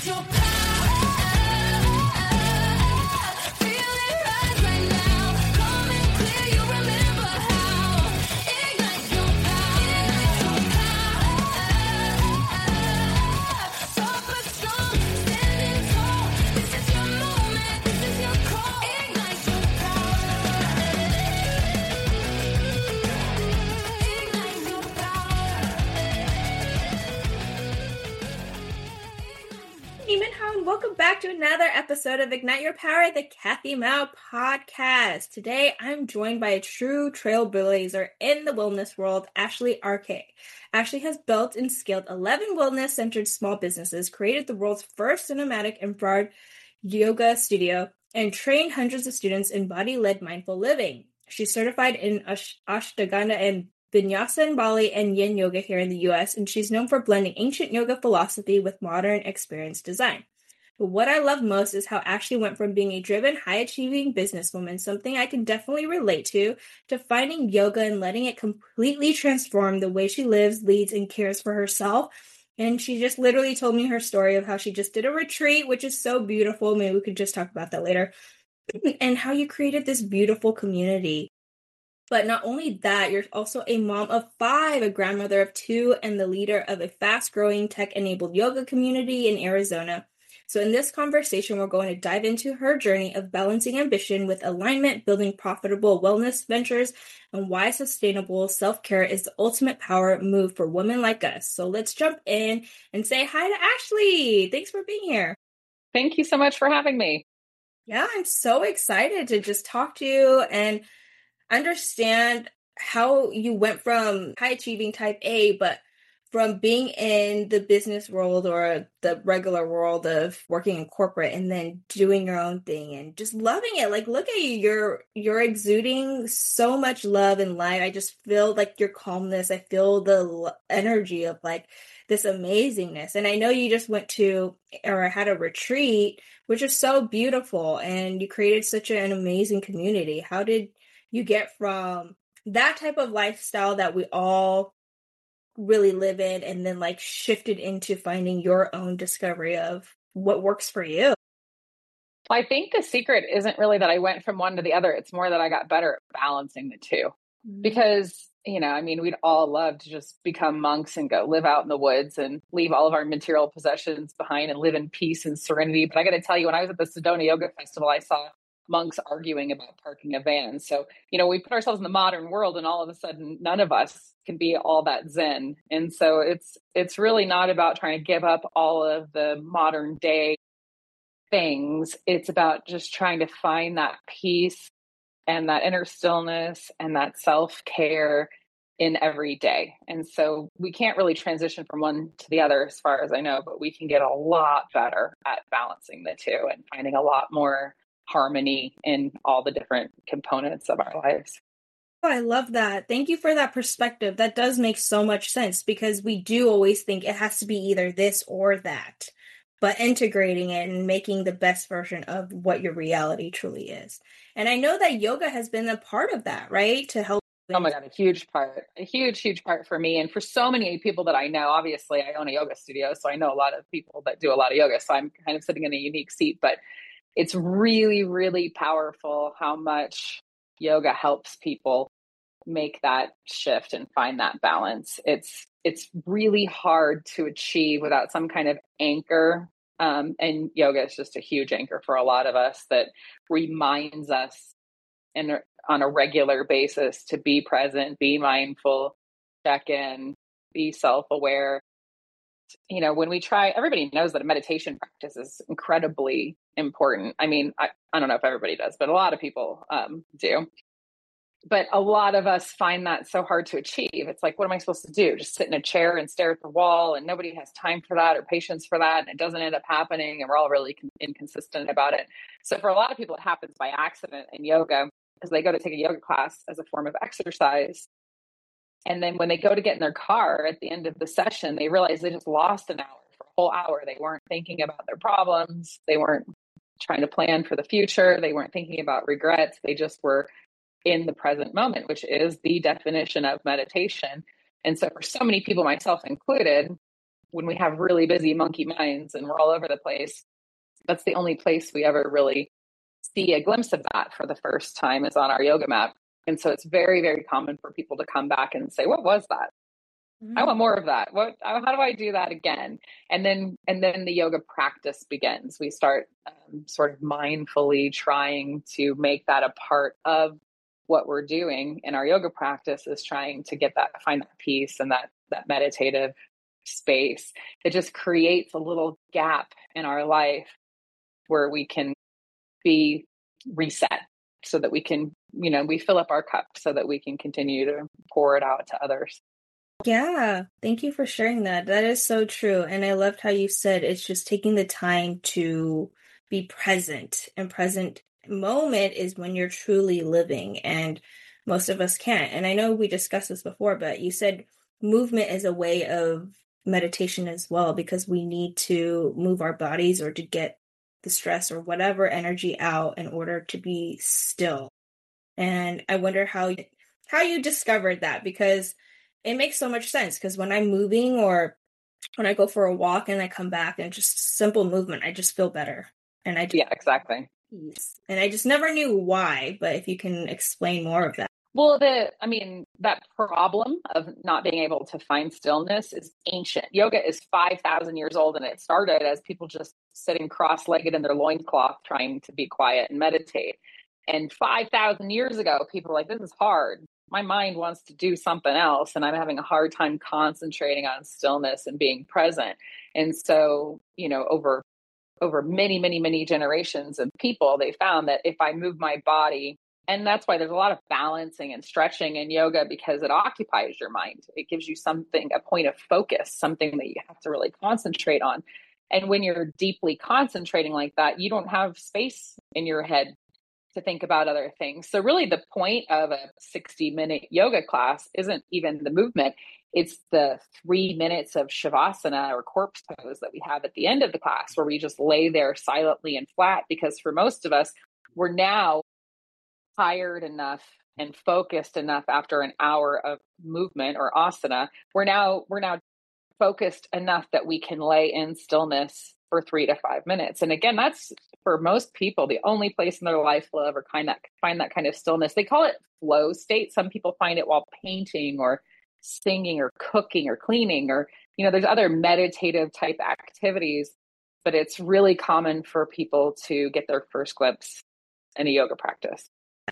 Welcome back to another episode of Ignite Your Power, the Kathy Mao podcast. Today, I'm joined by a true trailblazer in the wellness world, Ashley RK. Ashley has built and scaled 11 wellness-centered small businesses, created the world's first cinematic infrared yoga studio, and trained hundreds of students in body-led mindful living. She's certified in Ashtanga and Vinyasa in Bali and Yin Yoga here in the US, and she's known for blending ancient yoga philosophy with modern experience design. But what I love most is how Ashley went from being a driven, high-achieving businesswoman, something I can definitely relate to finding yoga and letting it completely transform the way she lives, leads, and cares for herself. And she just literally told me her story of how she just did a retreat, which is so beautiful. Maybe we could just talk about that later. And how you created this beautiful community. But not only that, you're also a mom of 5, a grandmother of 2, and the leader of a fast-growing tech-enabled yoga community in Arizona. So in this conversation, we're going to dive into her journey of balancing ambition with alignment, building profitable wellness ventures, and why sustainable self-care is the ultimate power move for women like us. So let's jump in and say hi to Ashley. Thanks for being here. Thank you so much for having me. Yeah, I'm so excited to just talk to you and understand how you went from high achieving type A, but from being in the business world or the regular world of working in corporate and then doing your own thing and just loving it. Like, look at you, you're exuding so much love and light. I just feel like your calmness. I feel the energy of like this amazingness. And I know you just went to or had a retreat, which is so beautiful. And you created such an amazing community. How did you get from that type of lifestyle that we all really live in and then like shifted into finding your own discovery of what works for you? I think the secret isn't really that I went from one to the other. It's more that I got better at balancing the two. Because, we'd all love to just become monks and go live out in the woods and leave all of our material possessions behind and live in peace and serenity. But I got to tell you, when I was at the Sedona Yoga Festival, I saw monks arguing about parking a van. So, we put ourselves in the modern world and all of a sudden none of us can be all that Zen. And so it's really not about trying to give up all of the modern day things. It's about just trying to find that peace and that inner stillness and that self-care in every day. And so we can't really transition from one to the other as far as I know, but we can get a lot better at balancing the two and finding a lot more harmony in all the different components of our lives. Oh, I love that. Thank you for that perspective. That does make so much sense because we do always think it has to be either this or that, but integrating it and making the best version of what your reality truly is. And I know that yoga has been a part of that, right? To help. Oh my God, a huge part for me. And for so many people that I know. Obviously, I own a yoga studio, so I know a lot of people that do a lot of yoga. So I'm kind of sitting in a unique seat, but it's really, really powerful how much yoga helps people make that shift and find that balance. It's really hard to achieve without some kind of anchor. And yoga is just a huge anchor for a lot of us that reminds us on a regular basis to be present, be mindful, check in, be self-aware. When we try, everybody knows that a meditation practice is incredibly important. I don't know if everybody does, but a lot of people do. But a lot of us find that so hard to achieve. It's like, what am I supposed to do? Just sit in a chair and stare at the wall, and nobody has time for that or patience for that. And it doesn't end up happening. And we're all really inconsistent about it. So for a lot of people, it happens by accident in yoga because they go to take a yoga class as a form of exercise. And then when they go to get in their car at the end of the session, they realize they just lost an hour. For a whole hour, they weren't thinking about their problems. They weren't trying to plan for the future. They weren't thinking about regrets. They just were in the present moment, which is the definition of meditation. And so for so many people, myself included, when we have really busy monkey minds and we're all over the place, that's the only place we ever really see a glimpse of that for the first time is on our yoga mat. And so it's very, very common for people to come back and say, what was that? I want more of that. How do I do that again? And then the yoga practice begins. We start sort of mindfully trying to make that a part of what we're doing in our yoga practice, is trying to find that peace and that meditative space. It just creates a little gap in our life where we can be reset, so that we can, we fill up our cup so that we can continue to pour it out to others. Yeah, thank you for sharing that. That is so true. And I loved how you said it's just taking the time to be present. And present moment is when you're truly living. And most of us can't. And I know we discussed this before, but you said movement is a way of meditation as well, because we need to move our bodies or to get the stress or whatever energy out in order to be still. And I wonder how you discovered that, because it makes so much sense. Because when I'm moving or when I go for a walk and I come back and just simple movement, I just feel better. And yeah, exactly. Peace. And I just never knew why, but if you can explain more of that. Well, that problem of not being able to find stillness is ancient. Yoga is 5,000 years old, and it started as people just sitting cross-legged in their loincloth trying to be quiet and meditate. And 5,000 years ago, people were like, this is hard. My mind wants to do something else, and I'm having a hard time concentrating on stillness and being present. And so, over many, many, many generations of people, they found that if I move my body, and that's why there's a lot of balancing and stretching in yoga, because it occupies your mind. It gives you a point of focus, something that you have to really concentrate on. And when you're deeply concentrating like that, you don't have space in your head to think about other things. So really the point of a 60-minute yoga class isn't even the movement. It's the 3 minutes of shavasana or corpse pose that we have at the end of the class, where we just lay there silently and flat, because for most of us, we're now tired enough and focused enough after an hour of movement or asana. We're now focused enough that we can lay in stillness for 3 to 5 minutes. And again, that's for most people the only place in their life they'll ever find that kind of stillness. They call it flow state. Some people find it while painting or singing or cooking or cleaning, or there's other meditative type activities, but it's really common for people to get their first glimpse in a yoga practice.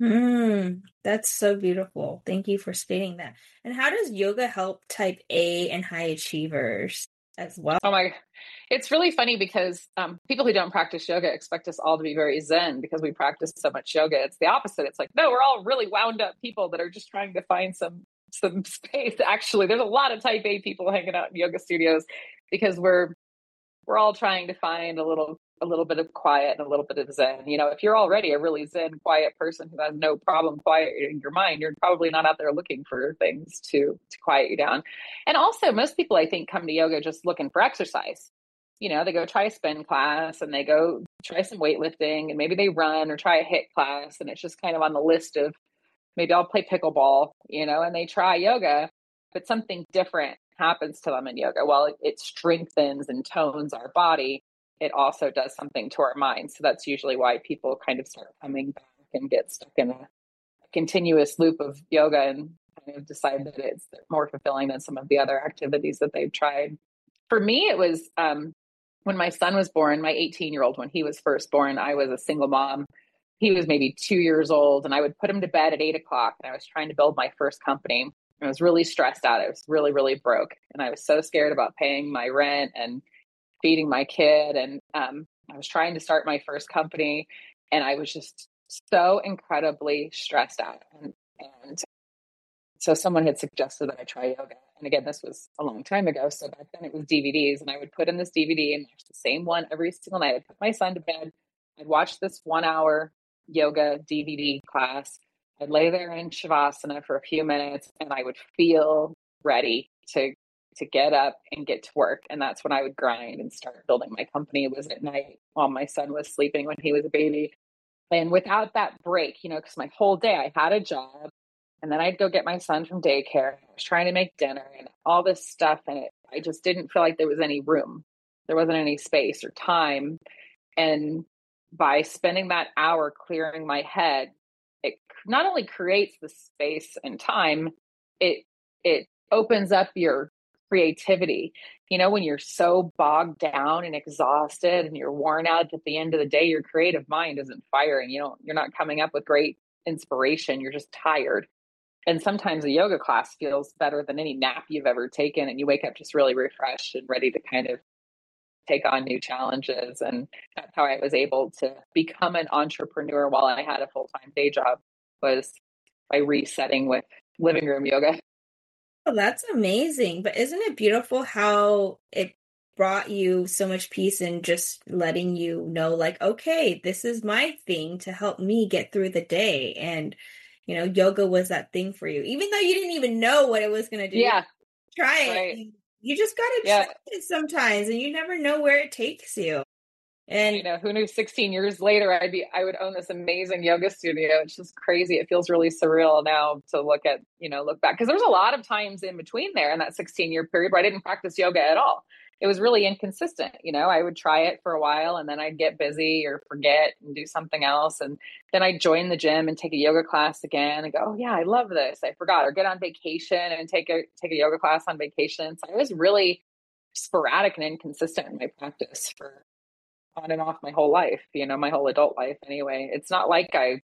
That's so beautiful. Thank you for stating that. And how does yoga help type A and high achievers as well? Oh my, it's really funny because people who don't practice yoga expect us all to be very zen because we practice so much yoga. It's the opposite. It's like, no, we're all really wound up people that are just trying to find some space. Actually, there's a lot of type A people hanging out in yoga studios because we're all trying to find a little bit of quiet and a little bit of zen. If you're already a really zen, quiet person who has no problem quieting your mind, you're probably not out there looking for things to quiet you down. And also, most people, I think, come to yoga just looking for exercise. They go try a spin class and they go try some weightlifting, and maybe they run or try a HIIT class. And it's just kind of on the list of, maybe I'll play pickleball, and they try yoga, but something different happens to them in yoga. While it strengthens and tones our body, it also does something to our mind. So that's usually why people kind of start coming back and get stuck in a continuous loop of yoga and kind of decide that it's more fulfilling than some of the other activities that they've tried. For me, it was when my son was born, my 18-year-old, when he was first born, I was a single mom. He was maybe 2 years old, and I would put him to bed at 8 o'clock, and I was trying to build my first company. I was really stressed out. I was really, really broke. And I was so scared about paying my rent and feeding my kid. And I was trying to start my first company, and I was just so incredibly stressed out. And so someone had suggested that I try yoga. And again, this was a long time ago. So back then it was DVDs, and I would put in this DVD and watch the same one every single night. I'd put my son to bed. I'd watch this 1 hour yoga DVD class. I'd lay there in shavasana for a few minutes, and I would feel ready to get up and get to work. And that's when I would grind and start building my company. It was at night while my son was sleeping when he was a baby. And without that break, because my whole day I had a job, And then I'd go get my son from daycare. I was trying to make dinner and all this stuff. And I just didn't feel like there was any room. There wasn't any space or time. And by spending that hour clearing my head, it not only creates the space and time, it opens up your creativity. You know, when you're so bogged down and exhausted and you're worn out at the end of the day, your creative mind isn't firing. You're not coming up with great inspiration. You're just tired. And sometimes a yoga class feels better than any nap you've ever taken. And you wake up just really refreshed and ready to kind of take on new challenges. And that's how I was able to become an entrepreneur while I had a full-time day job, was by resetting with living room yoga. Oh, that's amazing. But isn't it beautiful how it brought you so much peace and just letting you know, like, okay, this is my thing to help me get through the day. And, yoga was that thing for you, even though you didn't even know what it was going to do. Yeah. Try it. Right. You just got to try it sometimes, and you never know where it takes you. And who knew 16 years later I would own this amazing yoga studio. It's just crazy. It feels really surreal now to look back, because there's a lot of times in between there in that 16-year period where I didn't practice yoga at all. It was really inconsistent. I would try it for a while and then I'd get busy or forget and do something else. And then I'd join the gym and take a yoga class again and go, oh yeah, I love this. I forgot. Or get on vacation and take a yoga class on vacation. So I was really sporadic and inconsistent in my practice for on and off my whole life, my whole adult life anyway. It's not like I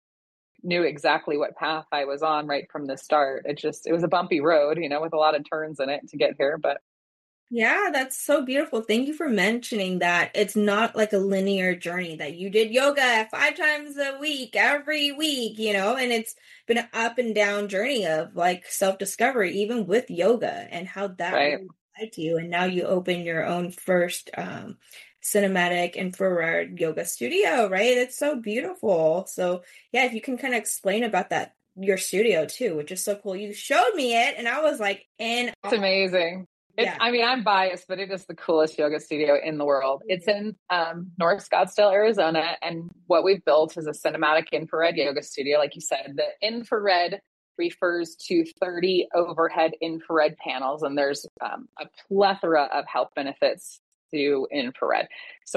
knew exactly what path I was on right from the start. It was a bumpy road, with a lot of turns in it to get here. But yeah, that's so beautiful. Thank you for mentioning that. It's not like a linear journey that you did yoga 5 times a week, every week, and it's been an up and down journey of like self-discovery, even with yoga, and how that really applied to you. And now you open your own first cinematic infrared yoga studio, right? It's so beautiful. So yeah, if you can kind of explain about that, your studio too, which is so cool. You showed me it and I was like, it's amazing. Yeah. I'm biased, but it is the coolest yoga studio in the world. It's in North Scottsdale, Arizona. And what we've built is a cinematic infrared yoga studio. Like you said, the infrared refers to 30 overhead infrared panels. And there's a plethora of health benefits to infrared.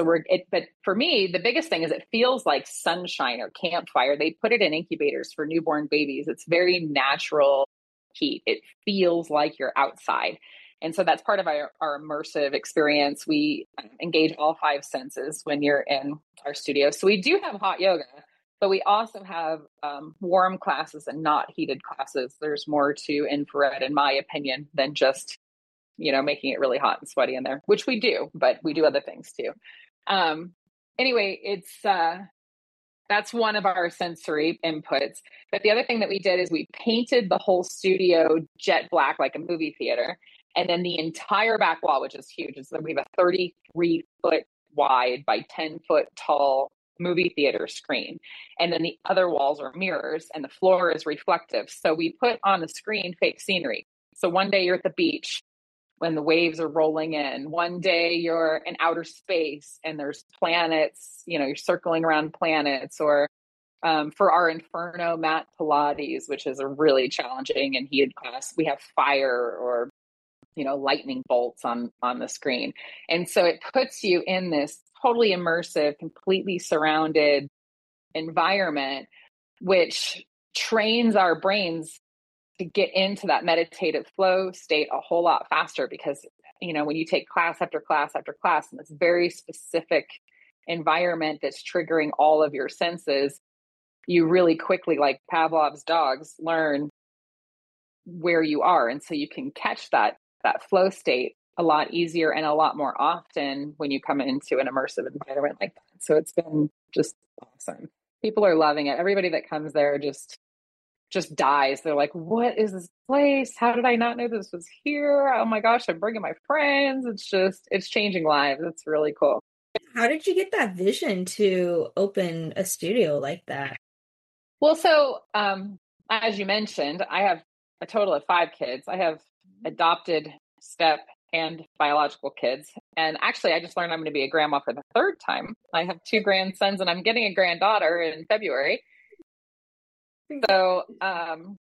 But for me, the biggest thing is it feels like sunshine or campfire. They put it in incubators for newborn babies. It's very natural heat. It feels like you're outside. And so that's part of our immersive experience. We engage all 5 senses when you're in our studio. So we do have hot yoga, but we also have warm classes and not heated classes. There's more to infrared, in my opinion, than just, making it really hot and sweaty in there, which we do, but we do other things too. Anyway, that's one of our sensory inputs. But the other thing that we did is we painted the whole studio jet black, like a movie theater. And then the entire back wall, which is huge, is that we have a 33-foot wide by 10-foot tall movie theater screen. And then the other walls are mirrors and the floor is reflective. So we put on the screen fake scenery. So one day you're at the beach when the waves are rolling in. One day you're in outer space and there's planets, you're circling around planets. Or for our Inferno mat Pilates, which is a really challenging and heated class, we have fire or lightning bolts on the screen. And so it puts you in this totally immersive, completely surrounded environment, which trains our brains to get into that meditative flow state a whole lot faster. Because, when you take class after class after class in this very specific environment that's triggering all of your senses, you really quickly, like Pavlov's dogs, learn where you are. And so you can catch that flow state a lot easier and a lot more often when you come into an immersive environment like that. So it's been just awesome. People are loving it. Everybody that comes there just dies. They're like, what is this place? How did I not know this was here? Oh my gosh, I'm bringing my friends. It's changing lives. It's really cool. How did you get that vision to open a studio like that? Well, so as you mentioned, I have a total of 5 kids. I have adopted, step, and biological kids. And actually, I just learned I'm going to be a grandma for the 3rd time. I have 2 grandsons and I'm getting a granddaughter in February. So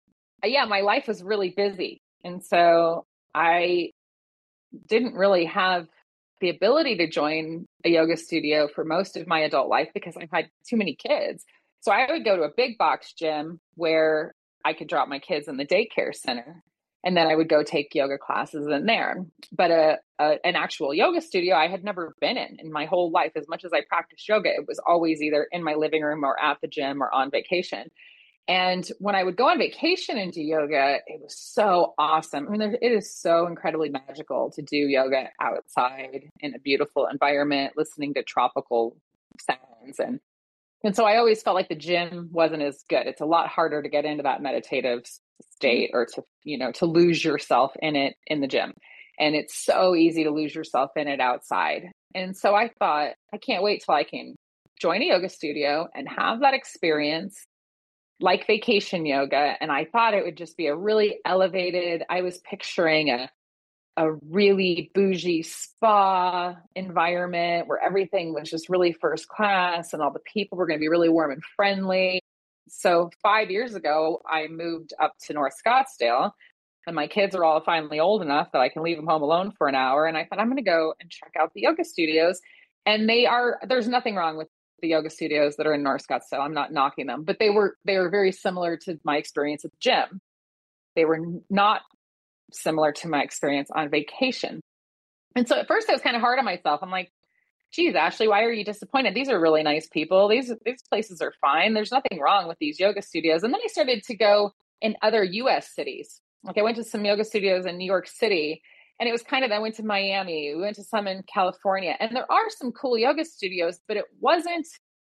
yeah, my life was really busy. And so I didn't really have the ability to join a yoga studio for most of my adult life because I've had too many kids. So I would go to a big box gym where I could drop my kids in the daycare center. And then I would go take yoga classes in there. But an actual yoga studio I had never been in my whole life. As much as I practiced yoga, it was always either in my living room or at the gym or on vacation. And when I would go on vacation and do yoga, it was so awesome. I mean, it is so incredibly magical to do yoga outside in a beautiful environment, listening to tropical sounds. And so I always felt like the gym wasn't as good. It's a lot harder to get into that meditative state or to, to lose yourself in it in the gym. And it's so easy to lose yourself in it outside. And so I thought, I can't wait till I can join a yoga studio and have that experience like vacation yoga. And I thought it would just be a really elevated, I was picturing a really bougie spa environment where everything was just really first class and all the people were going to be really warm and friendly. So 5 years ago, I moved up to North Scottsdale and my kids are all finally old enough that I can leave them home alone for an hour. And I thought, I'm going to go and check out the yoga studios. And there's nothing wrong with the yoga studios that are in North Scottsdale. I'm not knocking them, but they were very similar to my experience at the gym. They were not similar to my experience on vacation. And so at first I was kind of hard on myself. I'm like, geez, Ashley, why are you disappointed? These are really nice people. These places are fine. There's nothing wrong with these yoga studios. And then I started to go in other US cities. Like I went to some yoga studios in New York City. And it was I went to Miami, we went to some in California, and there are some cool yoga studios, but it wasn't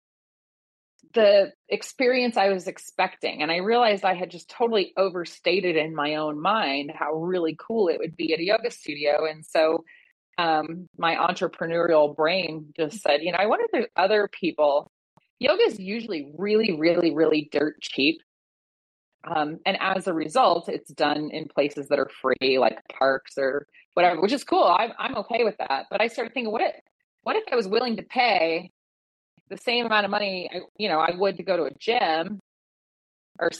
the experience I was expecting. And I realized I had just totally overstated in my own mind how really cool it would be at a yoga studio. And so my entrepreneurial brain just said, I wonder if there's other people. Yoga is usually really, really, really dirt cheap. And as a result, it's done in places that are free, like parks or whatever, which is cool. I'm okay with that. But I started thinking, what if I was willing to pay the same amount of money, I would to go to a gym or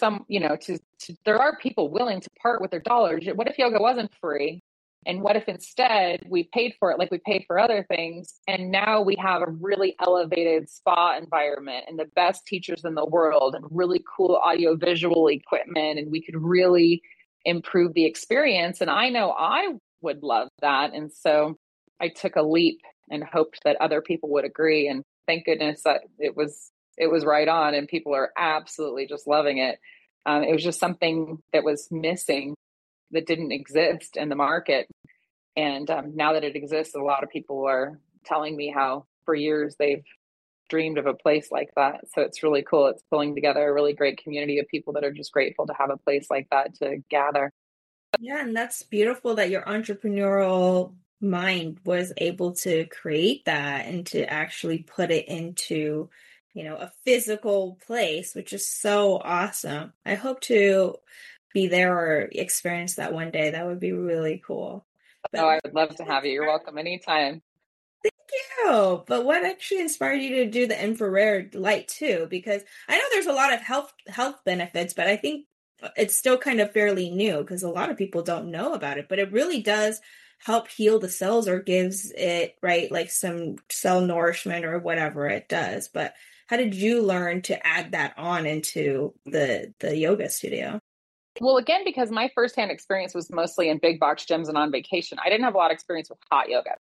there are people willing to part with their dollars. What if yoga wasn't free? And what if instead we paid for it like we paid for other things? And now we have a really elevated spa environment and the best teachers in the world and really cool audio visual equipment. And we could really improve the experience. And I know I would love that. And so I took a leap and hoped that other people would agree. And thank goodness that it was right on and people are absolutely just loving it. It was just something that was missing that didn't exist in the market. And now that it exists, a lot of people are telling me how for years they've dreamed of a place like that. So it's really cool. It's pulling together a really great community of people that are just grateful to have a place like that to gather. Yeah, and that's beautiful that your entrepreneurial mind was able to create that and to actually put it into, a physical place, which is so awesome. I hope to be there or experience that one day. That would be really cool. But I would love to have you. You're welcome anytime. Thank you. But what actually inspired you to do the infrared light too? Because I know there's a lot of health benefits, but I think it's still kind of fairly new because a lot of people don't know about it. But it really does help heal the cells or gives it, right, like some cell nourishment or whatever it does. But how did you learn to add that on into the yoga studio? Well, again, because my firsthand experience was mostly in big box gyms and on vacation, I didn't have a lot of experience with hot yoga.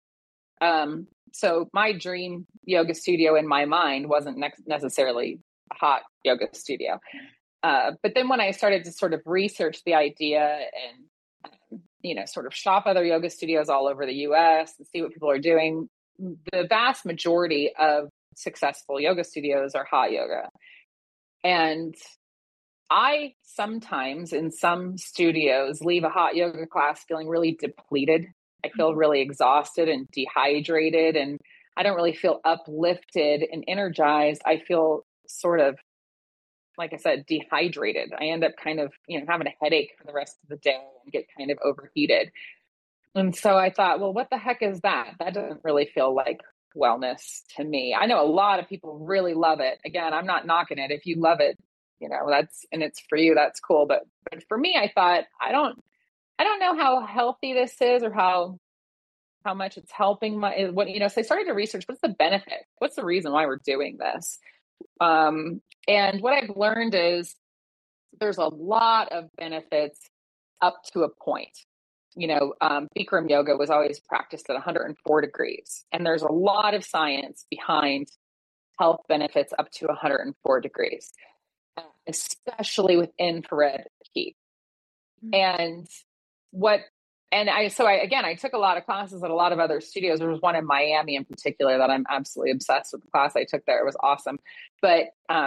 So my dream yoga studio in my mind wasn't necessarily a hot yoga studio. But then when I started to sort of research the idea and, sort of shop other yoga studios all over the US and see what people are doing, the vast majority of successful yoga studios are hot yoga. And I sometimes in some studios leave a hot yoga class feeling really depleted. I feel really exhausted and dehydrated, and I don't really feel uplifted and energized. I feel sort of, like I said, dehydrated. I end up kind of, having a headache for the rest of the day and get kind of overheated. And so I thought, well, what the heck is that? That doesn't really feel like wellness to me. I know a lot of people really love it. Again, I'm not knocking it. If you love it, and it's for you, that's cool. But for me, I thought, I don't know how healthy this is, or how much it's helping so I started to research, what's the benefit? What's the reason why we're doing this? And what I've learned is there's a lot of benefits up to a point. Bikram yoga was always practiced at 104 degrees, and there's a lot of science behind health benefits up to 104 degrees, especially with infrared heat. And I took a lot of classes at a lot of other studios. There was one in Miami in particular that I'm absolutely obsessed with. The class I took there, it was awesome. But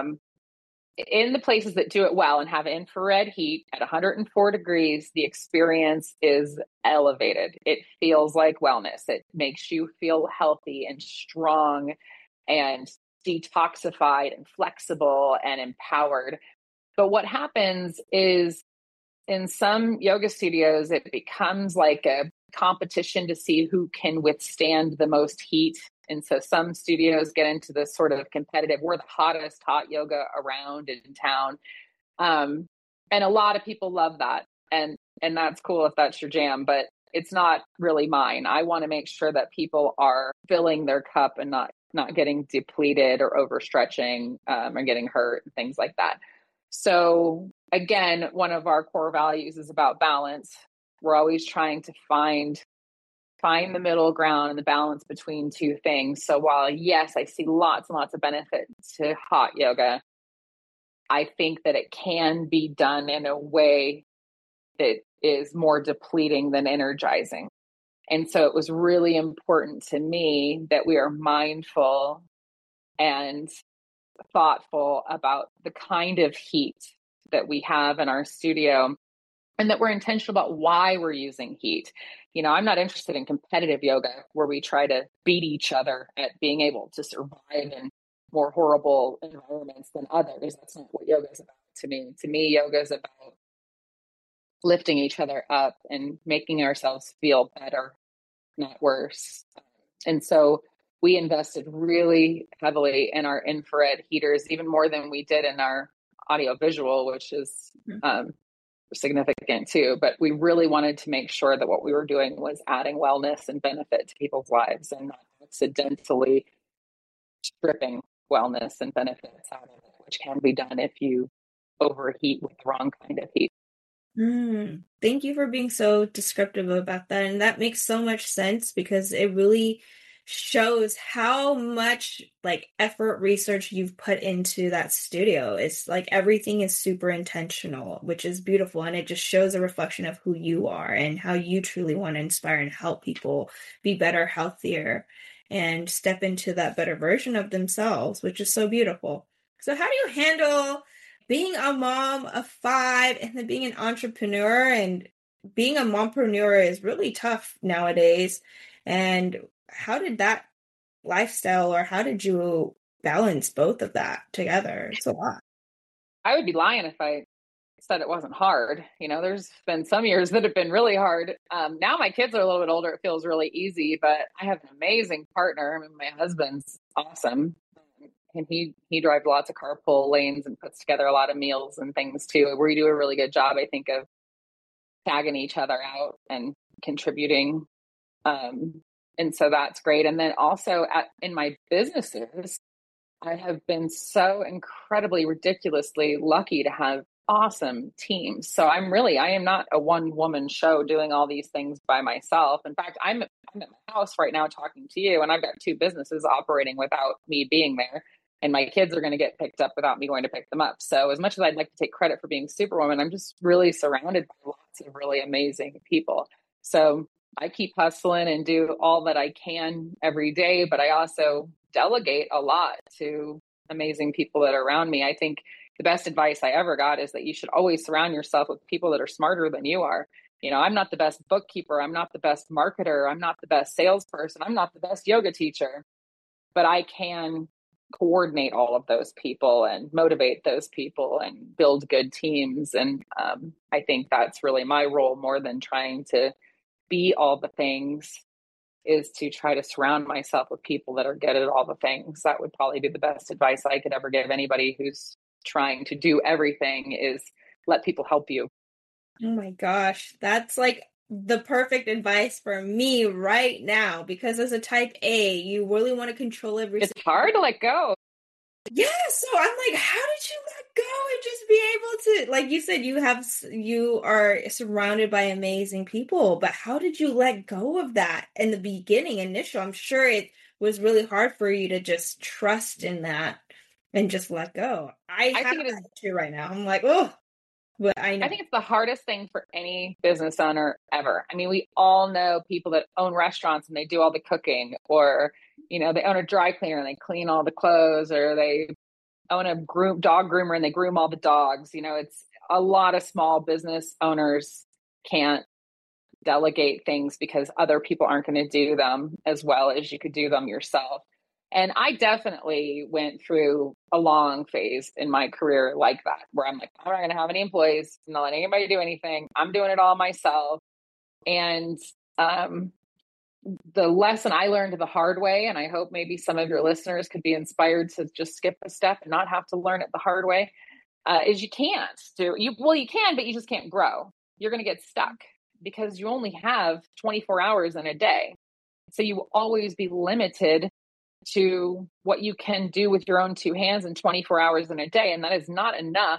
in the places that do it well and have infrared heat at 104 degrees, the experience is elevated. It feels like wellness. It makes you feel healthy and strong and detoxified and flexible and empowered. But what happens is, in some yoga studios, it becomes like a competition to see who can withstand the most heat. And so some studios get into this sort of competitive, we're the hottest hot yoga around in town. And a lot of people love that. And that's cool if that's your jam, but it's not really mine. I want to make sure that people are filling their cup and not getting depleted or overstretching, or getting hurt and things like that. So again, one of our core values is about balance. We're always trying to find the middle ground and the balance between two things. So while, yes, I see lots and lots of benefit to hot yoga, I think that it can be done in a way that is more depleting than energizing. And so it was really important to me that we are mindful and thoughtful about the kind of heat that we have in our studio, and that we're intentional about why we're using heat. I'm not interested in competitive yoga where we try to beat each other at being able to survive in more horrible environments than others. That's not what yoga is about to me. To me, yoga is about lifting each other up and making ourselves feel better, not worse. And so we invested really heavily in our infrared heaters, even more than we did in our audio visual, which is significant too. But we really wanted to make sure that what we were doing was adding wellness and benefit to people's lives, and not accidentally stripping wellness and benefits out of it, which can be done if you overheat with the wrong kind of heat. Thank you for being so descriptive about that. And that makes so much sense, because it really shows how much effort, research you've put into that studio. It's like everything is super intentional, which is beautiful. And it just shows a reflection of who you are and how you truly want to inspire and help people be better, healthier, and step into that better version of themselves, which is so beautiful. So how do you handle being a mom of 5 and then being an entrepreneur? And being a mompreneur is really tough nowadays. And how did that lifestyle, or how did you balance both of that together? It's a lot. I would be lying if I said it wasn't hard. There's been some years that have been really hard. Now my kids are a little bit older. It feels really easy, but I have an amazing partner. I mean, my husband's awesome. And he drives lots of carpool lanes and puts together a lot of meals and things too. We do a really good job, I think, of tagging each other out and contributing. And so that's great. And then also in my businesses, I have been so incredibly, ridiculously lucky to have awesome teams. So I am not a one-woman show doing all these things by myself. In fact, I'm at my house right now talking to you, and I've got 2 businesses operating without me being there. And my kids are going to get picked up without me going to pick them up. So as much as I'd like to take credit for being Superwoman, I'm just really surrounded by lots of really amazing people. So I keep hustling and do all that I can every day, but I also delegate a lot to amazing people that are around me. I think the best advice I ever got is that you should always surround yourself with people that are smarter than you are. I'm not the best bookkeeper. I'm not the best marketer. I'm not the best salesperson. I'm not the best yoga teacher, but I can coordinate all of those people and motivate those people and build good teams. And I think that's really my role, more than trying to be all the things, is to try to surround myself with people that are good at all the things. That would probably be the best advice I could ever give anybody who's trying to do everything is let people help you. Oh my gosh, that's like the perfect advice for me right now because as a type A, you really want to control It's everything. hard to let go. Yeah, so I'm like, how did you let go and just be able to, like you said, you are surrounded by amazing people, but how did you let go of that in the beginning, initial? I'm sure it was really hard for you to just trust in that and just let go. I I have think it is that too right now. I'm like, oh, but I I know. think it's the hardest thing for any business owner ever. I mean, we all know people that own restaurants and they do all the cooking, or, they own a dry cleaner and they clean all the clothes, or they own a dog groomer and they groom all the dogs. It's a lot of small business owners can't delegate things because other people aren't going to do them as well as you could do them yourself. And I definitely went through a long phase in my career like that, where I'm like, I'm not going to have any employees, I'm not letting anybody do anything. I'm doing it all myself. And the lesson I learned the hard way, and I hope maybe some of your listeners could be inspired to just skip a step and not have to learn it the hard way, is you can't you can, but you just can't grow. You're going to get stuck because you only have 24 hours in a day. So you will always be limited to what you can do with your own two hands in 24 hours in a day. And that is not enough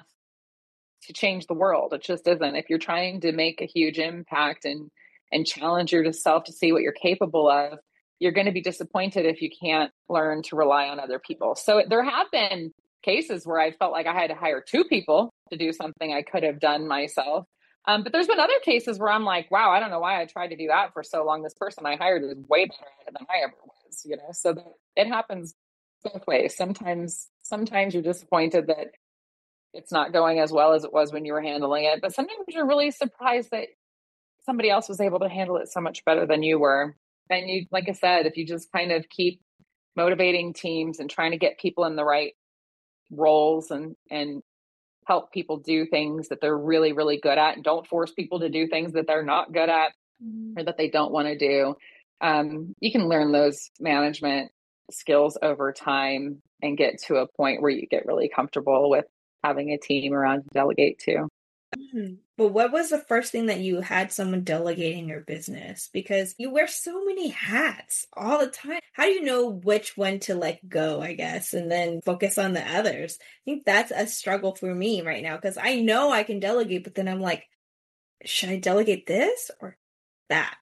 to change the world. It just isn't. If you're trying to make a huge impact and challenge yourself to see what you're capable of, you're going to be disappointed if you can't learn to rely on other people. So there have been cases where I felt like I had to hire two people to do something I could have done myself. But there's been other cases where I'm like, wow, I don't know why I tried to do that for so long. This person I hired is way better at it than I ever was, so that it happens both ways. Sometimes you're disappointed that it's not going as well as it was when you were handling it, but sometimes you're really surprised that somebody else was able to handle it so much better than you were. And you, like I said, if you just kind of keep motivating teams and trying to get people in the right roles and help people do things that they're really, really good at, and don't force people to do things that they're not good at or that they don't want to do. You can learn those management skills over time and get to a point where you get really comfortable with having a team around to delegate to. But what was the first thing that you had someone delegating your business? Because you wear so many hats all the time. How do you know which one to let go, I guess, and then focus on the others? I think that's a struggle for me right now because I know I can delegate, but then I'm like, should I delegate this or that?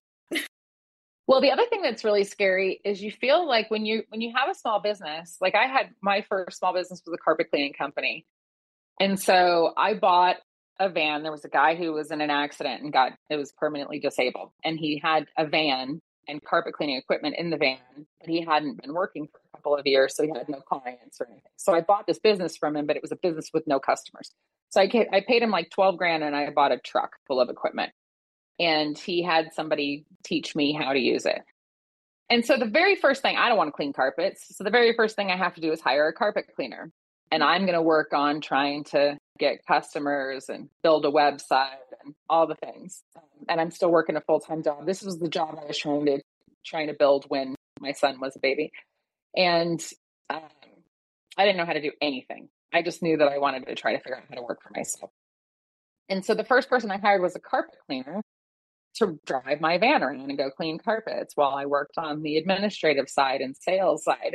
Well, the other thing that's really scary is you feel like when you have a small business, like I had my first small business was a carpet cleaning company. And so I bought a van. There was a guy who was in an accident and it was permanently disabled. And he had a van and carpet cleaning equipment in the van, but he hadn't been working for a couple of years. So he had no clients or anything. So I bought this business from him, but it was a business with no customers. So I paid him like 12 grand and I bought a truck full of equipment, and he had somebody teach me how to use it. And so the very first thing, I don't want to clean carpets. So the very first thing I have to do is hire a carpet cleaner. And I'm going to work on trying to get customers and build a website and all the things. And I'm still working a full-time job. This was the job I was trying to build when my son was a baby. And I didn't know how to do anything. I just knew that I wanted to try to figure out how to work for myself. And so the first person I hired was a carpet cleaner to drive my van around and go clean carpets while I worked on the administrative side and sales side.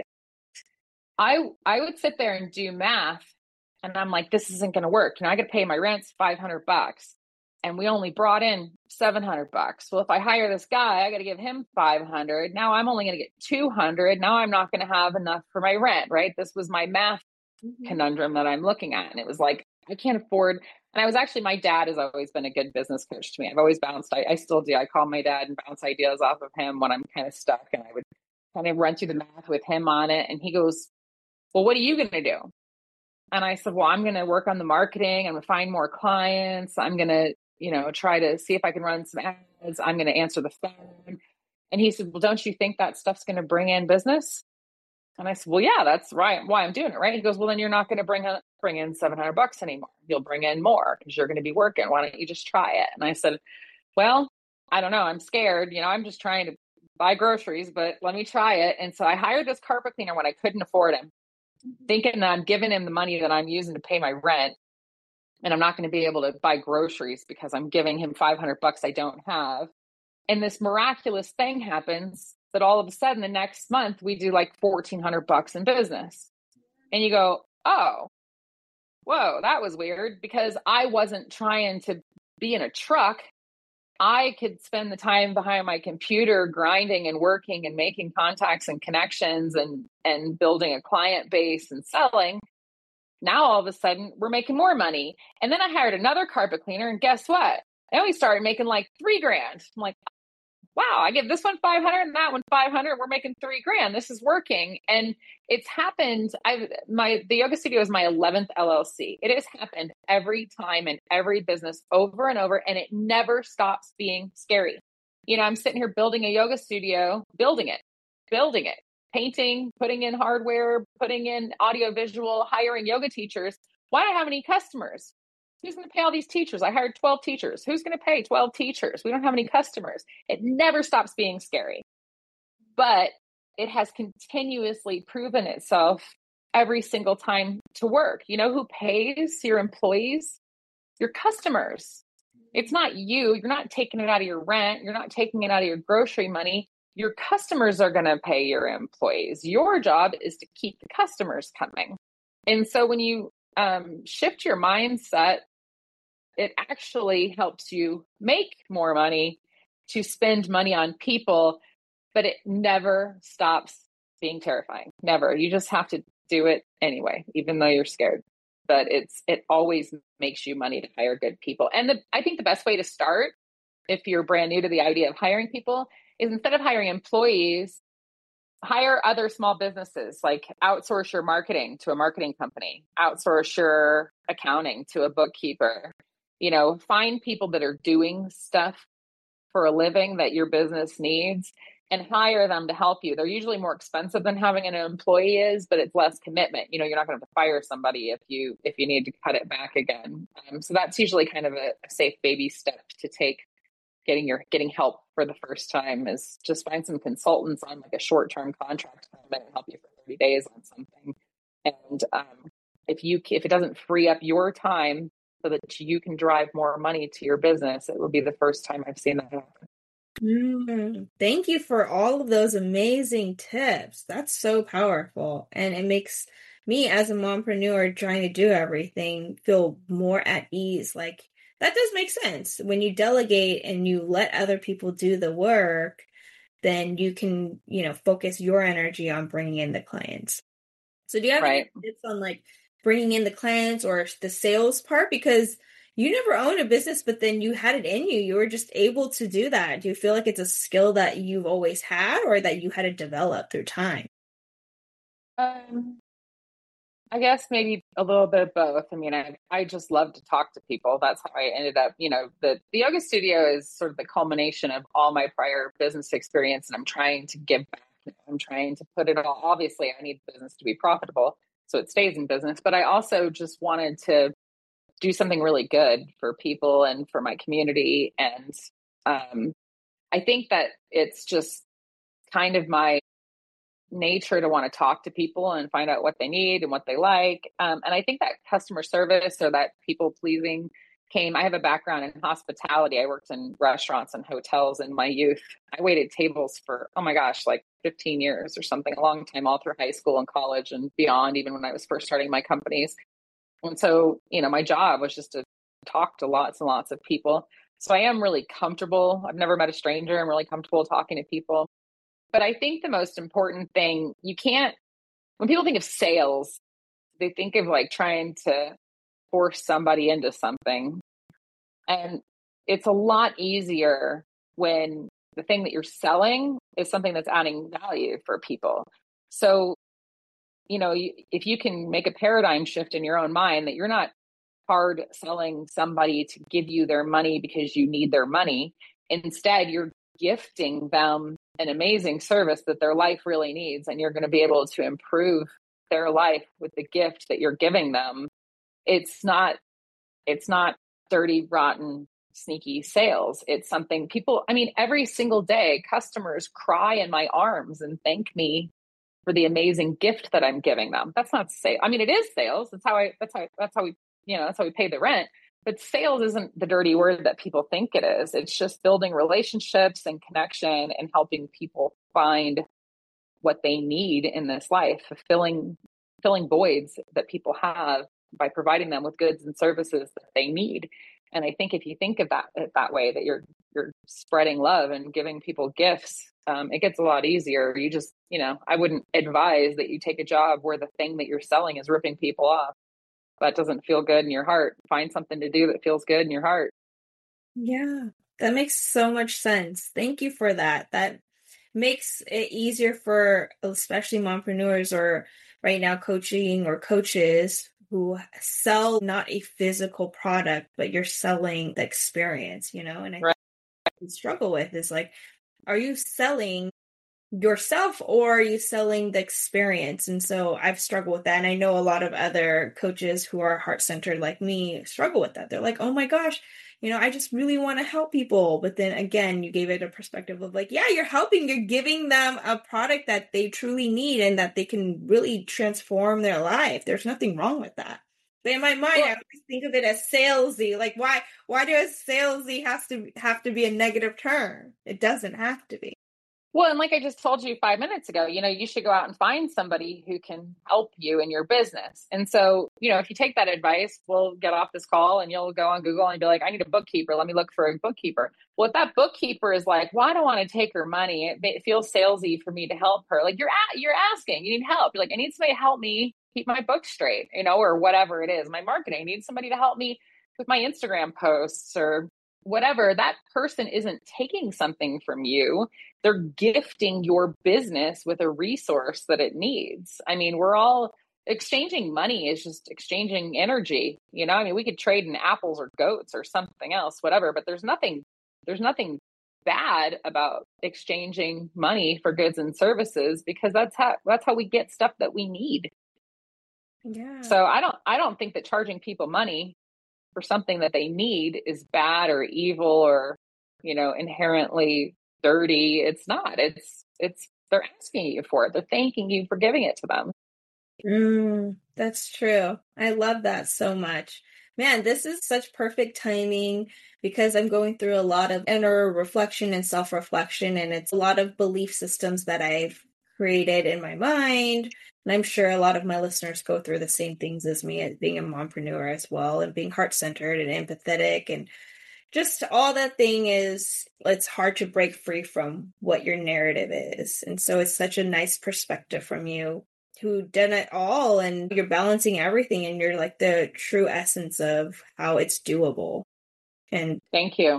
I would sit there and do math, and I'm like, this isn't going to work. I got to pay my rent's $500 and we only brought in $700. Well, if I hire this guy, I got to give him 500. Now I'm only going to get 200. Now I'm not going to have enough for my rent, right? This was my math conundrum that I'm looking at. And it was like, I can't afford. And I was actually, my dad has always been a good business coach to me. I've always I still do. I call my dad and bounce ideas off of him when I'm kind of stuck. And I would kind of run through the math with him on it. And he goes, well, what are you going to do? And I said, well, I'm going to work on the marketing. I'm going to find more clients. I'm going to, try to see if I can run some ads. I'm going to answer the phone. And he said, well, don't you think that stuff's going to bring in business? And I said, well, yeah, that's right. Why I'm doing it. Right. He goes, well, then you're not going to bring in $700 anymore. You'll bring in more because you're going to be working. Why don't you just try it? And I said, well, I don't know. I'm scared. I'm just trying to buy groceries, but let me try it. And so I hired this carpet cleaner when I couldn't afford him. thinking that I'm giving him the money that I'm using to pay my rent, and I'm not going to be able to buy groceries because I'm giving him $500 I don't have. And this miraculous thing happens that all of a sudden the next month we do like $1,400 in business. And you go, oh, whoa, that was weird, because I wasn't trying to be in a truck. I could spend the time behind my computer grinding and working and making contacts and connections and building a client base and selling. Now all of a sudden we're making more money. And then I hired another carpet cleaner, and guess what? I only started making like $3,000. I'm like, wow, I give this one 500 and that one 500. We're making $3,000. This is working. And it's happened. The yoga studio is my 11th LLC. It has happened every time in every business over and over. And it never stops being scary. You know, I'm sitting here building a yoga studio, building it, painting, putting in hardware, putting in audio visual, hiring yoga teachers. Why do I have any customers? Who's going to pay all these teachers? I hired 12 teachers. Who's going to pay 12 teachers? We don't have any customers. It never stops being scary, but it has continuously proven itself every single time to work. You know who pays your employees? Your customers. It's not you. You're not taking it out of your rent. You're not taking it out of your grocery money. Your customers are going to pay your employees. Your job is to keep the customers coming. And so when you shift your mindset, it actually helps you make more money to spend money on people, but it never stops being terrifying. Never. You just have to do it anyway, even though you're scared. But it always makes you money to hire good people. And I think the best way to start, if you're brand new to the idea of hiring people, is instead of hiring employees, hire other small businesses, like outsource your marketing to a marketing company, outsource your accounting to a bookkeeper. You know, find people that are doing stuff for a living that your business needs and hire them to help you. They're usually more expensive than having an employee is, but it's less commitment. You know, you're not going to fire somebody if you need to cut it back again. So that's usually kind of a safe baby step to take. Getting help for the first time is just find some consultants on like a short-term contract and help you for 30 days on something. And if it doesn't free up your time so that you can drive more money to your business, it will be the first time I've seen that happen. Thank you for all of those amazing tips. That's so powerful. And it makes me as a mompreneur trying to do everything feel more at ease. Like, that does make sense. When you delegate and you let other people do the work, then you can, focus your energy on bringing in the clients. So do you have any tips on like bringing in the clients or the sales part? Because you never owned a business, but then you had it in you. You were just able to do that. Do you feel like it's a skill that you've always had or that you had to develop through time? I guess maybe a little bit of both. I mean, I just love to talk to people. That's how I ended up, the yoga studio is sort of the culmination of all my prior business experience. And I'm trying to give back. I'm trying to put it all. Obviously, I need the business to be profitable, so it stays in business. But I also just wanted to do something really good for people and for my community. And I think that it's just kind of my nature to want to talk to people and find out what they need and what they like. And I think that customer service or that people pleasing I have a background in hospitality. I worked in restaurants and hotels in my youth. I waited tables for, oh my gosh, like 15 years or something, a long time, all through high school and college and beyond, even when I was first starting my companies. And so, my job was just to talk to lots and lots of people. So I am really comfortable. I've never met a stranger. I'm really comfortable talking to people. But I think the most important thing, when people think of sales, they think of like trying to force somebody into something. And it's a lot easier when the thing that you're selling is something that's adding value for people. So, if you can make a paradigm shift in your own mind that you're not hard selling somebody to give you their money because you need their money, instead you're gifting them an amazing service that their life really needs, and you're going to be able to improve their life with the gift that you're giving them. It's not dirty, rotten, sneaky sales. It's something every single day, customers cry in my arms and thank me for the amazing gift that I'm giving them. That's not sales. I mean, it is sales. That's how we, that's how we pay the rent. But sales isn't the dirty word that people think it is. It's just building relationships and connection and helping people find what they need in this life, filling voids that people have by providing them with goods and services that they need. And I think if you think of that way, that you're spreading love and giving people gifts, it gets a lot easier. You just, I wouldn't advise that you take a job where the thing that you're selling is ripping people off. That doesn't feel good in your heart. Find something to do that feels good in your heart. Yeah, that makes so much sense. Thank you for that. That makes it easier for especially mompreneurs or right now coaching or coaches who sell not a physical product, but you're selling the experience, and I Right. struggle with is like, are you selling yourself or are you selling the experience? And so I've struggled with that. And I know a lot of other coaches who are heart-centered like me struggle with that. They're like, oh my gosh, I just really want to help people. But then again, you gave it a perspective of like, yeah, you're giving them a product that they truly need and that they can really transform their life. There's nothing wrong with that. But in my mind, I always think of it as salesy. Like, why does salesy have to be a negative term? It doesn't have to be. Well, and like I just told you 5 minutes ago, you should go out and find somebody who can help you in your business. And so, if you take that advice, we'll get off this call and you'll go on Google and be like, I need a bookkeeper. Let me look for a bookkeeper. Well, if that bookkeeper is like, well, I don't want to take her money. It feels salesy for me to help her. Like you're asking, you need help. You're like, I need somebody to help me keep my book straight, or whatever it is. My marketing, I need somebody to help me with my Instagram posts or whatever. That person isn't taking something from you. They're gifting your business with a resource that it needs. I mean, we're all exchanging money is just exchanging energy. I mean, we could trade in apples or goats or something else, whatever, but there's nothing bad about exchanging money for goods and services because that's how we get stuff that we need. Yeah. So I don't think that charging people money for something that they need is bad or evil or, inherently dirty. It's not. It's they're asking you for it. They're thanking you for giving it to them. That's true. I love that so much. Man, this is such perfect timing because I'm going through a lot of inner reflection and self-reflection, and it's a lot of belief systems that I've created in my mind. And I'm sure a lot of my listeners go through the same things as me, as being a mompreneur as well, and being heart-centered and empathetic and just all that thing is, it's hard to break free from what your narrative is. And so it's such a nice perspective from you who done it all and you're balancing everything and you're like the true essence of how it's doable. And thank you.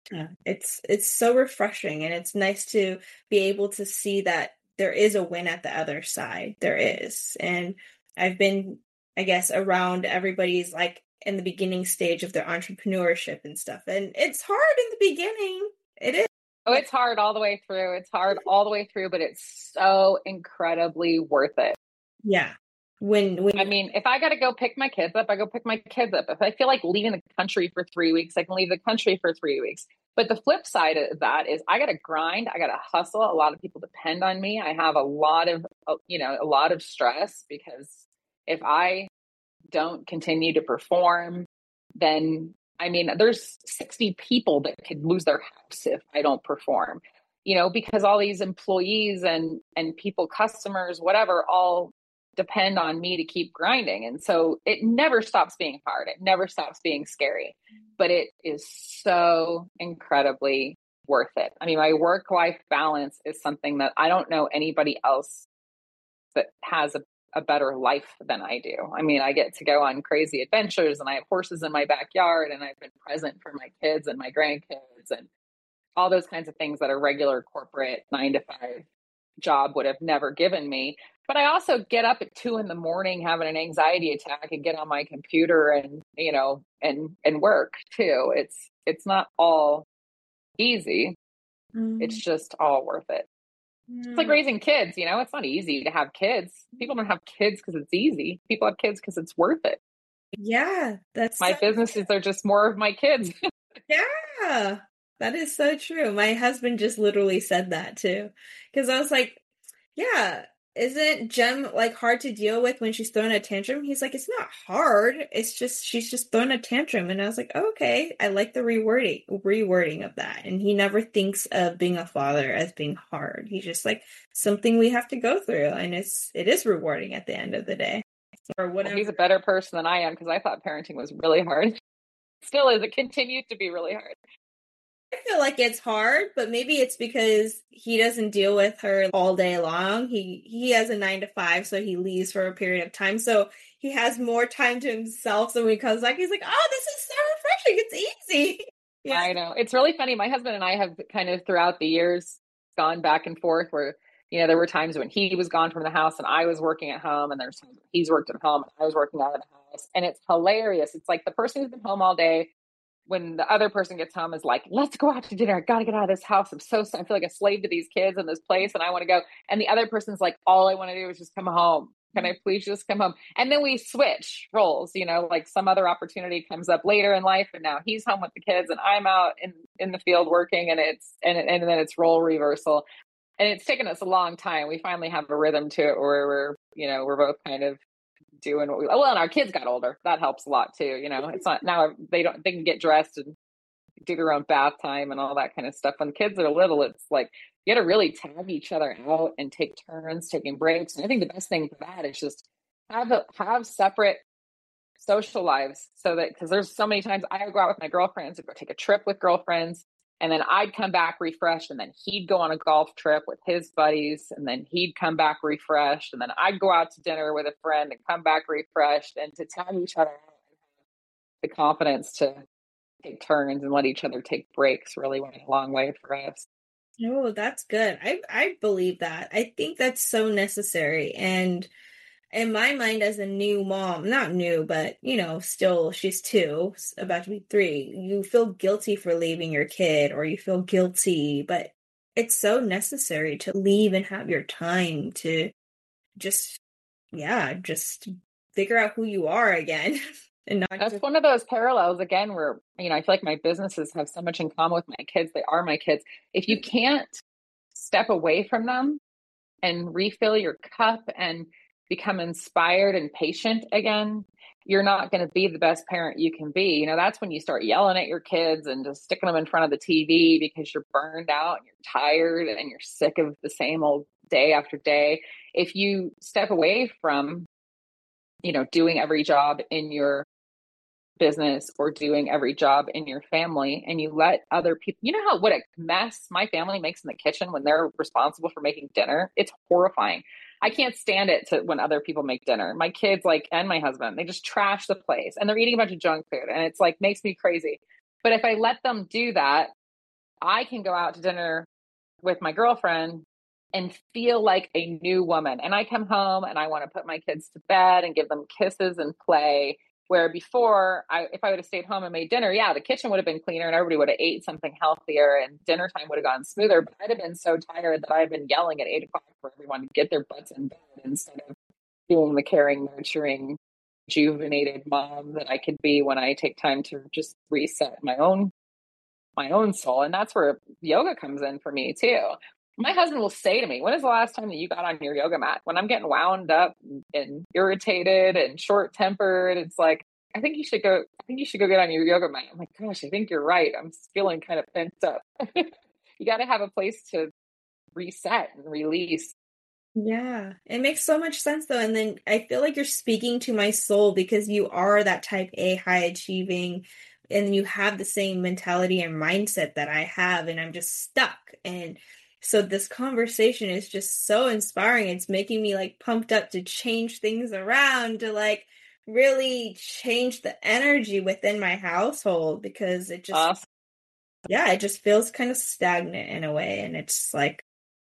It's so refreshing and it's nice to be able to see that there is a win at the other side. There is. And I've been, I guess, around everybody's like in the beginning stage of their entrepreneurship and stuff. And it's hard in the beginning. It is. Oh, it's hard all the way through. It's hard all the way through, but it's so incredibly worth it. Yeah. When I mean, if I got to go pick my kids up, I go pick my kids up. If I feel like leaving the country for 3 weeks, I can leave the country for 3 weeks. But the flip side of that is I got to grind. I got to hustle. A lot of people depend on me. I have a lot of stress because if I don't continue to perform, then I mean, there's 60 people that could lose their house if I don't perform, because all these employees and people, customers, whatever, all depend on me to keep grinding. And so it never stops being hard. It never stops being scary, but it is so incredibly worth it. I mean, my work-life balance is something that I don't know anybody else that has a better life than I do. I mean, I get to go on crazy adventures and I have horses in my backyard and I've been present for my kids and my grandkids and all those kinds of things that a regular corporate 9-to-5 job would have never given me. But I also get up at 2 a.m. having an anxiety attack and get on my computer and, and work too. It's not all easy. It's just all worth it. It's like raising kids, it's not easy to have kids. People don't have kids because it's easy. People have kids because it's worth it. Yeah, my businesses are just more of my kids. Yeah, that is so true. My husband just literally said that too. Because I was like, yeah, isn't Jem like hard to deal with when she's throwing a tantrum? He's like, it's not hard. It's just she's just throwing a tantrum. And I was like, oh, okay, I like the rewording of that. And he never thinks of being a father as being hard. He's just like something we have to go through, and it is rewarding at the end of the day. Or Well, he's whatever. a better person than I am because I thought parenting was really hard. Still is. It continues to be really hard. I feel like it's hard, but maybe it's because he doesn't deal with her all day long. He has a 9 to 5, so he leaves for a period of time. So he has more time to himself. So when he comes back, he's like, "Oh, this is so refreshing. It's easy." Yeah. I know. It's really funny. My husband and I have kind of throughout the years gone back and forth where, there were times when he was gone from the house and I was working at home, and there's times when he's worked at home and I was working out of the house. And it's hilarious. It's like the person who's been home all day, when the other person gets home, is like, let's go out to dinner. I got to get out of this house. I feel like a slave to these kids in this place and I want to go. And the other person's like, all I want to do is just come home. Can I please just come home? And then we switch roles, like some other opportunity comes up later in life and now he's home with the kids and I'm out in the field working, and and then it's role reversal. And it's taken us a long time. We finally have a rhythm to it where we're both kind of doing what and our kids got older. That helps a lot too. It's not now they can get dressed and do their own bath time and all that kind of stuff. When the kids are little, it's like you got to really tag each other out and take turns taking breaks. And I think the best thing for that is just have separate social lives, so that, because there's so many times I would go out with my girlfriends and go take a trip with girlfriends, and then I'd come back refreshed, and then he'd go on a golf trip with his buddies, and then he'd come back refreshed, and then I'd go out to dinner with a friend and come back refreshed. And to tag each other out, the confidence to take turns and let each other take breaks really went a long way for us. Oh, that's good. I believe that. I think that's so necessary. And in my mind, as a new mom, not new, but still she's 2, about to be 3, you feel guilty for leaving your kid, or you feel guilty, but it's so necessary to leave and have your time to just, yeah, just figure out who you are again. And not That's just, one of those parallels again where, I feel like my businesses have so much in common with my kids. They are my kids. If you can't step away from them and refill your cup and become inspired and patient again, you're not going to be the best parent you can be. That's when you start yelling at your kids and just sticking them in front of the TV because you're burned out and you're tired and you're sick of the same old day after day. If you step away from, doing every job in your business or doing every job in your family, and you let other people, what a mess my family makes in the kitchen when they're responsible for making dinner. It's horrifying. I can't stand it when other people make dinner. My kids, and my husband, they just trash the place and they're eating a bunch of junk food, and it's like makes me crazy. But if I let them do that, I can go out to dinner with my girlfriend and feel like a new woman. And I come home and I want to put my kids to bed and give them kisses and play. Where before, if I would have stayed home and made dinner, yeah, the kitchen would have been cleaner and everybody would have ate something healthier and dinner time would have gone smoother. But I'd have been so tired that I've been yelling at 8 o'clock for everyone to get their butts in bed instead of being the caring, nurturing, rejuvenated mom that I could be when I take time to just reset my own soul. And that's where yoga comes in for me too. My husband will say to me, when is the last time that you got on your yoga mat? When I'm getting wound up and irritated and short tempered, it's like, I think you should go get on your yoga mat. I'm like, gosh, I think you're right. I'm feeling kind of pent up. You got to have a place to reset and release. yeah, it makes so much sense though. And then I feel like you're speaking to my soul, because you are that type A high achieving, and you have the same mentality and mindset that I have, and I'm just stuck. And so this conversation is just so inspiring. It's making me like pumped up to change things around, to like really change the energy within my household, because it just, Awesome. yeah, it just feels kind of stagnant in a way. And it's like,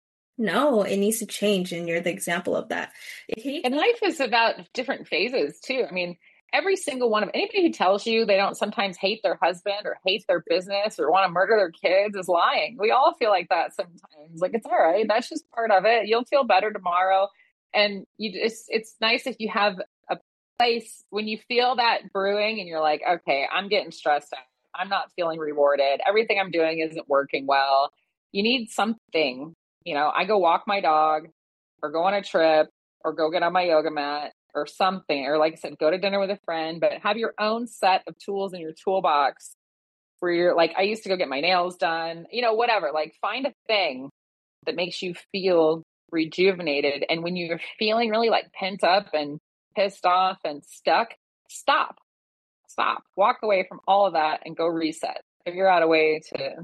no, it needs to change, and you're the example of that. And life is about different phases too. I mean, every single one of anybody who tells you they don't sometimes hate their husband or hate their business or want to murder their kids is lying. We all feel like that sometimes. Like, it's all right. That's just part of it. You'll feel better tomorrow. And it's nice if you have a place when you feel that brewing and you're like, okay, I'm getting stressed out. I'm not feeling rewarded. Everything I'm doing isn't working well. You need something. I go walk my dog. or go on a trip or go get on my yoga mat or something. Or like I said, go to dinner with a friend, but have your own set of tools in your toolbox where you're like, I used to go get my nails done, whatever, like find a thing that makes you feel rejuvenated. And when you're feeling really like pent up and pissed off and stuck, stop, walk away from all of that and go reset. Figure out a way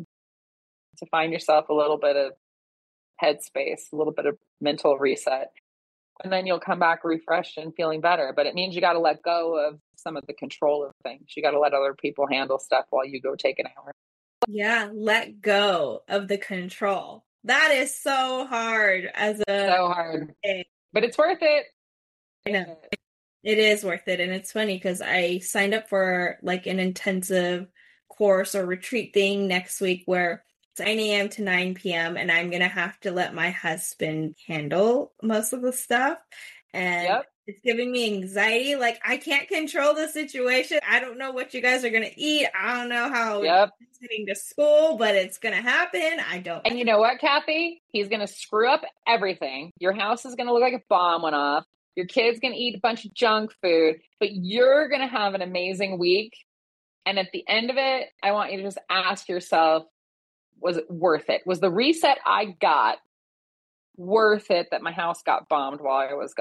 to find yourself a little bit of headspace, a little bit of mental reset. And then you'll come back refreshed and feeling better. But it means you got to let go of some of the control of things. You got to let other people handle stuff while you go take an hour. Yeah, let go of the control. That is so hard so hard. But it's worth it. I know. It is worth it. And it's funny because I signed up for like an intensive course or retreat thing next week where it's 9 a.m. to 9 p.m. and I'm going to have to let my husband handle most of the stuff. And it's giving me anxiety. Like, I can't control the situation. I don't know what you guys are going to eat. I don't know how it's heading to school, but it's going to happen. I don't. And you know what, Kathy? He's going to screw up everything. Your house is going to look like a bomb went off. Your kid's going to eat a bunch of junk food, but you're going to have an amazing week. And at the end of it, I want you to just ask yourself, was it worth it? Was the reset I got worth it that my house got bombed while I was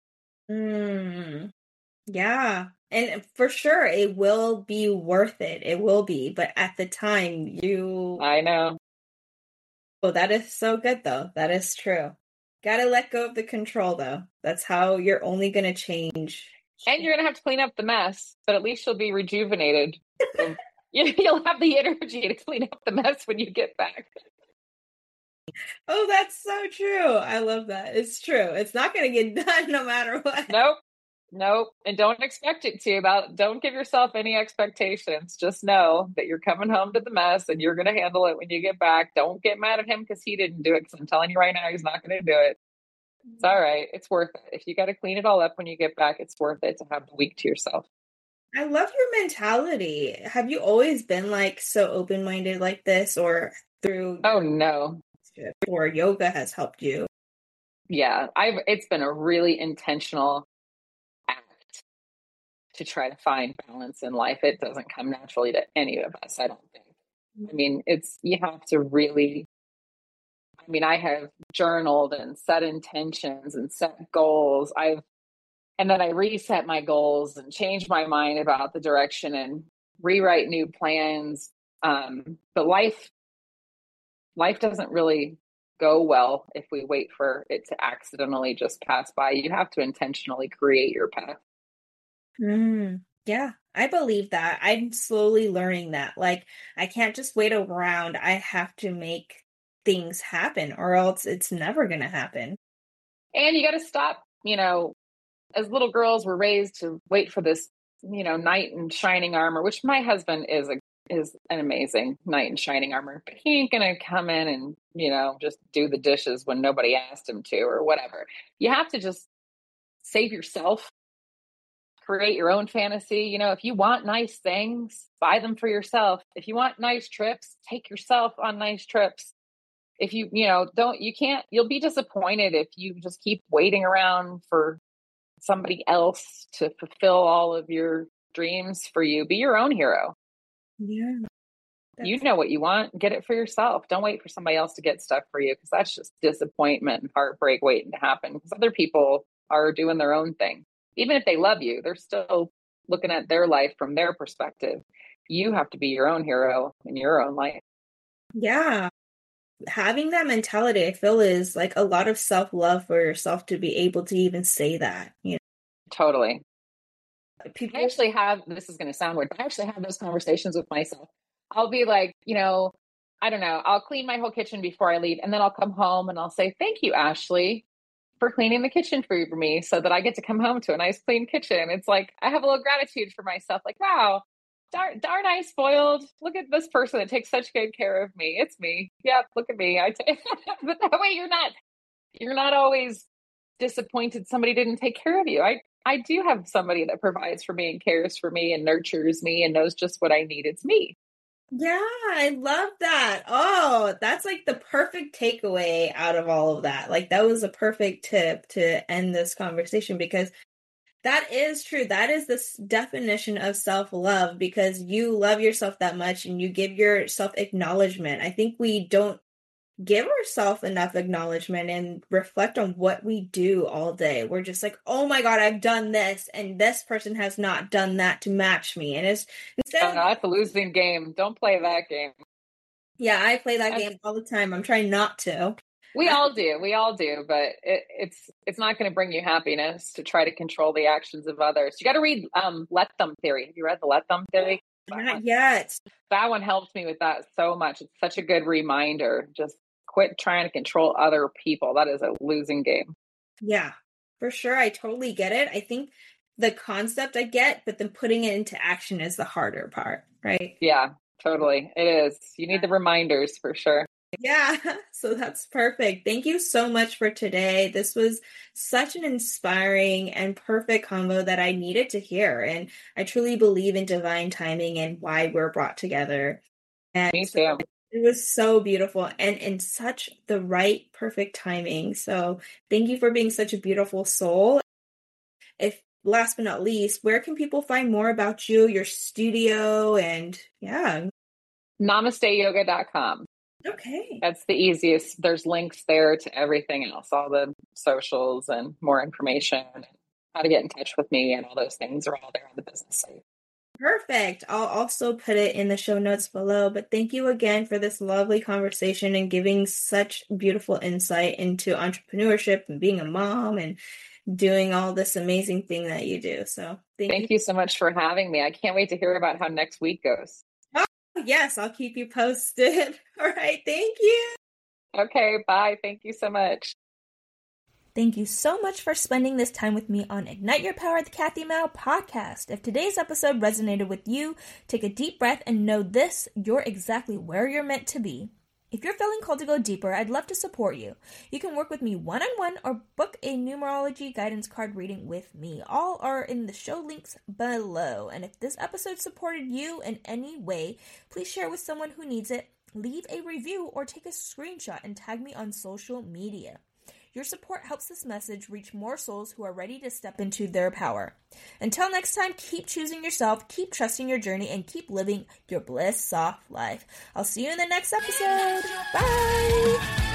gone? Yeah. And for sure, it will be worth it. It will be. But at the time, I know. Oh, that is so good, though. That is true. Gotta let go of the control, though. That's how you're only going to change. And you're going to have to clean up the mess, but at least you'll be rejuvenated. So you'll have the energy to clean up the mess when you get back. Oh, that's so true. I love that. It's true. It's not going to get done no matter what. Nope. And don't expect it to. Don't give yourself any expectations. Just know that you're coming home to the mess and you're going to handle it when you get back. Don't get mad at him because he didn't do it. Because I'm telling you right now, he's not going to do it. It's all right. It's worth it. If you got to clean it all up when you get back, it's worth it to have the week to yourself. I love your mentality. Have you always been like so open-minded like this, or through? Oh no. Or yoga has helped you? Yeah, it's been a really intentional act to try to find balance in life. It doesn't come naturally to any of us, I don't think. I mean, you have to really, I have journaled and set intentions and set goals. And then I reset my goals and change my mind about the direction and rewrite new plans. But life doesn't really go well if we wait for it to accidentally just pass by. You have to intentionally create your path. Yeah, I believe that. I'm slowly learning that. Like, I can't just wait around. I have to make things happen or else it's never going to happen. And you got to stop, as little girls were raised to wait for this, knight in shining armor, which my husband is an amazing knight in shining armor, but he ain't gonna come in and just do the dishes when nobody asked him to or whatever. You have to just save yourself, create your own fantasy. If you want nice things, buy them for yourself. If you want nice trips, take yourself on nice trips. If you'll be disappointed if you just keep waiting around for somebody else to fulfill all of your dreams for you. Be your own hero. Yeah. You know what you want, get it for yourself. Don't wait for somebody else to get stuff for you, because that's just disappointment and heartbreak waiting to happen, because other people are doing their own thing. Even if they love you, they're still looking at their life from their perspective. You have to be your own hero in your own life. Yeah. Having that mentality, I feel, is like a lot of self-love for yourself to be able to even say that. Totally. People I actually have, this is going to sound weird, but I actually have those conversations with myself. I'll be like, I don't know, I'll clean my whole kitchen before I leave. And then I'll come home and I'll say, thank you, Ashley, for cleaning the kitchen for me so that I get to come home to a nice clean kitchen. It's like, I have a little gratitude for myself. Like, wow, darn I spoiled. Look at this person that takes such good care of me. It's me. Yeah, look at me. But that way you're not always disappointed somebody didn't take care of you. I do have somebody that provides for me and cares for me and nurtures me and knows just what I need. It's me. Yeah, I love that. Oh, that's like the perfect takeaway out of all of that. Like that was a perfect tip to end this conversation because that is true. That is the definition of self-love because you love yourself that much and you give yourself acknowledgement. I think we don't give ourselves enough acknowledgement and reflect on what we do all day. We're just like, oh my God, I've done this, and this person has not done that to match me. And it's instead Oh of, no, that's a losing game. Don't play that game. yeah, I play that That's, game all the time. I'm trying not to. we all do. We all do, but it's not going to bring you happiness to try to control the actions of others. You got to read Let Them Theory. Have you read the Let Them Theory? Not yet. That one helped me with that so much. It's such a good reminder. Just quit trying to control other people. That is a losing game. Yeah, for sure. I totally get it. I think the concept I get, but then putting it into action is the harder part, right? Yeah, totally. It is. You need the reminders for sure. Yeah, so that's perfect. Thank you so much for today. This was such an inspiring and perfect combo that I needed to hear. And I truly believe in divine timing and why we're brought together. And Me too. it was so beautiful and in such the right, perfect timing. So thank you for being such a beautiful soul. If last but not least, where can people find more about you, your studio, and yeah. NamasteYoga.com. Okay. That's the easiest. There's links there to everything else, all the socials and more information, and how to get in touch with me and all those things are all there on the business site. Perfect. I'll also put it in the show notes below. But thank you again for this lovely conversation and giving such beautiful insight into entrepreneurship and being a mom and doing all this amazing thing that you do. So Thank you so much for having me. I can't wait to hear about how next week goes. Oh, yes, I'll keep you posted. All right. Thank you. Okay, bye. Thank you so much. Thank you so much for spending this time with me on Ignite Your Power, the Kathy Mao podcast. If today's episode resonated with you, take a deep breath and know this, you're exactly where you're meant to be. If you're feeling called to go deeper, I'd love to support you. You can work with me one-on-one or book a numerology guidance card reading with me. All are in the show links below. And if this episode supported you in any way, please share with someone who needs it, leave a review, or take a screenshot and tag me on social media. Your support helps this message reach more souls who are ready to step into their power. Until next time, keep choosing yourself, keep trusting your journey, and keep living your bliss soft life. I'll see you in the next episode. Bye!